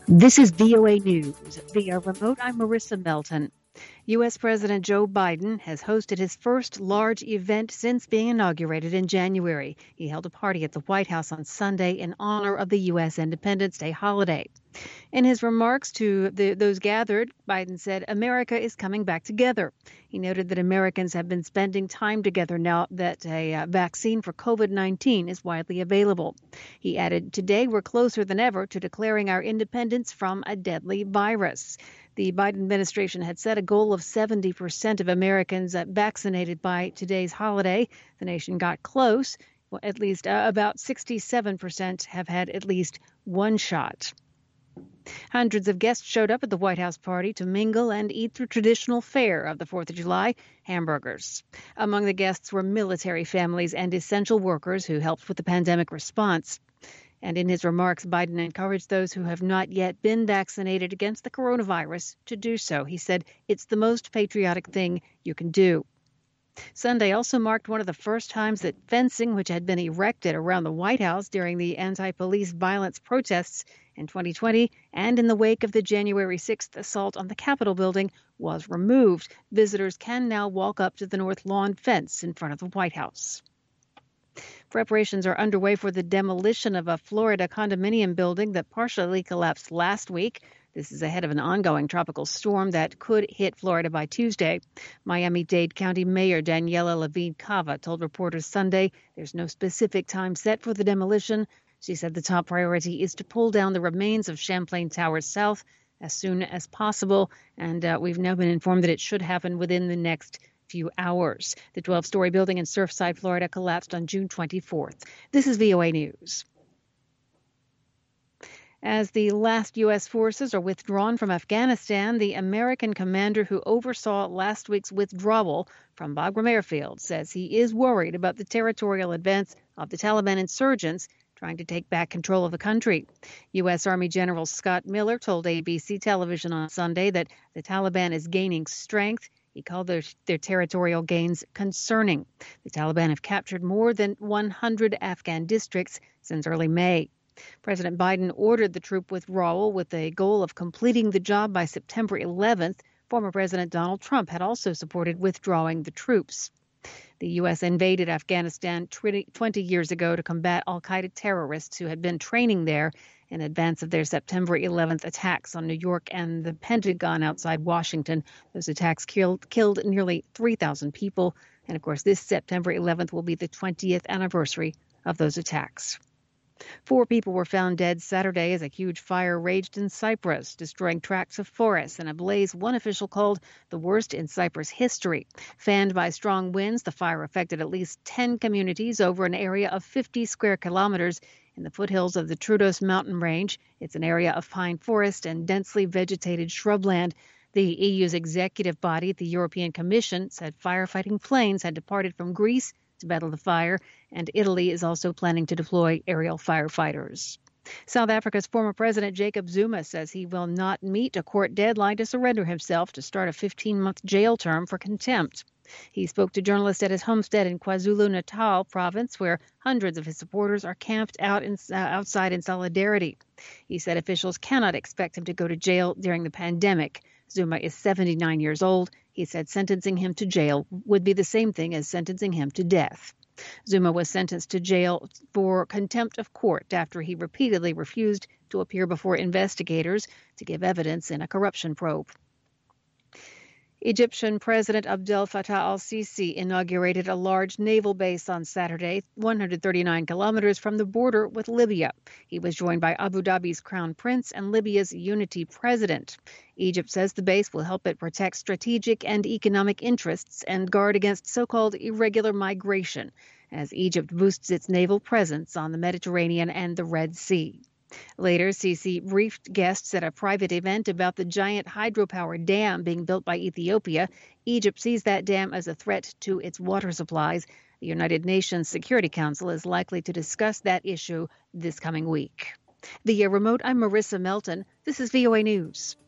This is VOA News. Via remote, I'm Marissa Melton. U.S. President Joe Biden has hosted his first large event since being inaugurated in January. He held a party at the White House on Sunday in honor of the U.S. Independence Day holiday. In his remarks to those gathered, Biden said America is coming back together. He noted that Americans have been spending time together now that a vaccine for COVID-19 is widely available. He added, today we're closer than ever to declaring our independence from a deadly virus. The Biden administration had set a goal of 70% of Americans vaccinated by today's holiday. The nation got close. Well, at least about 67% have had at least one shot. Hundreds of guests showed up at the White House party to mingle and eat the traditional fare of the 4th of July, hamburgers. Among the guests were military families and essential workers who helped with the pandemic response. And in his remarks, Biden encouraged those who have not yet been vaccinated against the coronavirus to do so. He said, it's the most patriotic thing you can do. Sunday also marked one of the first times that fencing, which had been erected around the White House during the anti-police violence protests in 2020 and in the wake of the January 6th assault on the Capitol building, was removed. Visitors can now walk up to the North Lawn fence in front of the White House. Preparations are underway for the demolition of a Florida condominium building that partially collapsed last week. This is ahead of an ongoing tropical storm that could hit Florida by Tuesday. Miami-Dade County Mayor Daniela Levine Cava told reporters Sunday there's no specific time set for the demolition. She said the top priority is to pull down the remains of Champlain Towers South as soon as possible. And we've now been informed that it should happen within the next few hours. The 12-story building in Surfside, Florida collapsed on June 24th. This is VOA News. As the last U.S. forces are withdrawn from Afghanistan, the American commander who oversaw last week's withdrawal from Bagram Airfield says he is worried about the territorial advance of the Taliban insurgents trying to take back control of the country. U.S. Army General Scott Miller told ABC television on Sunday that the Taliban is gaining strength. He called their territorial gains concerning. The Taliban have captured more than 100 Afghan districts since early May. President Biden ordered the troop withdrawal with a goal of completing the job by September 11th. Former President Donald Trump had also supported withdrawing the troops. The U.S. invaded Afghanistan 20 years ago to combat al-Qaeda terrorists who had been training there in advance of their September 11th attacks on New York and the Pentagon outside Washington. Those attacks killed nearly 3,000 people. And, of course, this September 11th will be the 20th anniversary of those attacks. 4 people were found dead Saturday as a huge fire raged in Cyprus, destroying tracts of forests in a blaze one official called the worst in Cyprus history. Fanned by strong winds, the fire affected at least 10 communities over an area of 50 square kilometers in the foothills of the Troodos mountain range. It's an area of pine forest and densely vegetated shrubland. The EU's executive body, the European Commission, said firefighting planes had departed from Greece to battle the fire, and Italy is also planning to deploy aerial firefighters. South Africa's former president Jacob Zuma says he will not meet a court deadline to surrender himself to start a 15-month jail term for contempt. He spoke to journalists at his homestead in KwaZulu-Natal province, where hundreds of his supporters are camped outside in solidarity. He said officials cannot expect him to go to jail during the pandemic. Zuma is 79 years old. He said sentencing him to jail would be the same thing as sentencing him to death. Zuma was sentenced to jail for contempt of court after he repeatedly refused to appear before investigators to give evidence in a corruption probe. Egyptian President Abdel Fattah al-Sisi inaugurated a large naval base on Saturday, 139 kilometers from the border with Libya. He was joined by Abu Dhabi's Crown Prince and Libya's Unity President. Egypt says the base will help it protect strategic and economic interests and guard against so-called irregular migration, as Egypt boosts its naval presence on the Mediterranean and the Red Sea. Later, Sisi briefed guests at a private event about the giant hydropower dam being built by Ethiopia. Egypt sees that dam as a threat to its water supplies. The United Nations Security Council is likely to discuss that issue this coming week. Via remote, I'm Marissa Melton. This is VOA News.